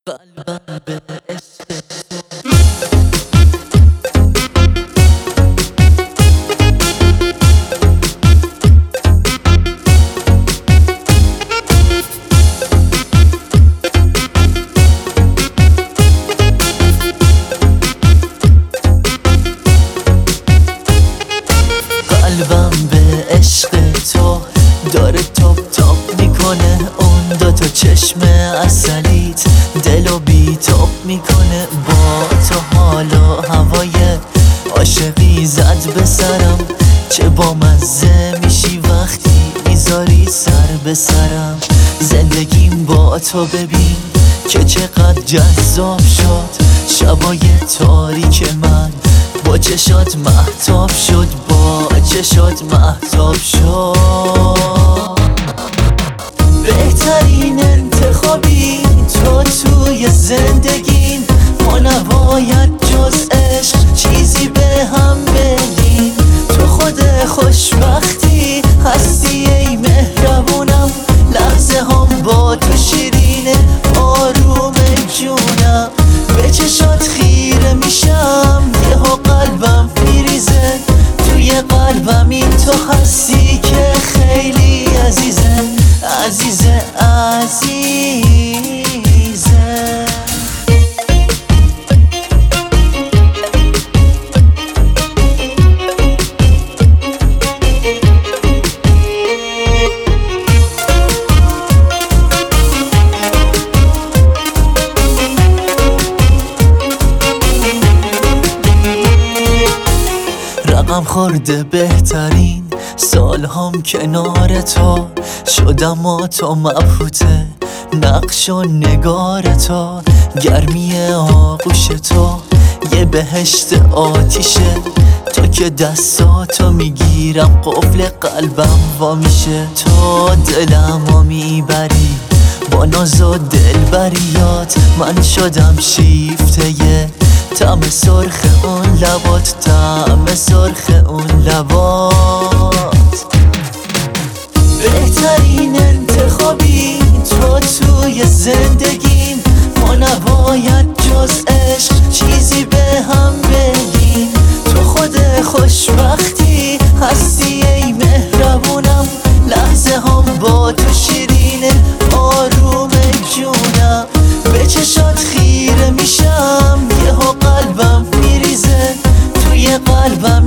قلبم به عشق قلبم به عشق تو داره تاپ تاپ میکنه، اون دوتا چشم عسلیت دلو بی تاپ میکنه. با تو حال و هوای عاشقی زد به سرم، چه بامزه میشی وقتی میذاری سر به سرم. زندگیم با تو ببین که چقدر جذاب شد، شبای تاریک من با چشات مهتاب شد، با چشات مهتاب شد. بهترین انتخابی تو توی زندگیم، ما نباید جز عشق چیزی به هم بگیم. تو خود خوشبختی هستی ای مهربونم، لحظه هم با تو شیرینه آروم جونم. به چشات خیره میشم یهو قلبم میریزه، توی قلبم این تو هستی که خیلی عزیزه عزیزه عزیزه. رقم خورده بهترین سالهام کنار تو، شدم و تو مبهوته نقش و نگار تو. گرمی آغوش تو یه بهشت آتیشه، تو که دستاتو میگیرم قفل قلبم وا میشه. تو دلمو میبری با ناز و دلبریات، من شدم شیفته طعم سرخ اون لبات، طعم سرخ اون لبات. بهترین انتخابی تو توی زندگیم، ما نباید جز عشق چیزی به هم بگیم. تو خود خوشبختی هستی ای مهربونم، لحظه هم با تو شیرینه آروم جونم. به چشات خیره میشم یهو قلبم میریزه، توی قلبم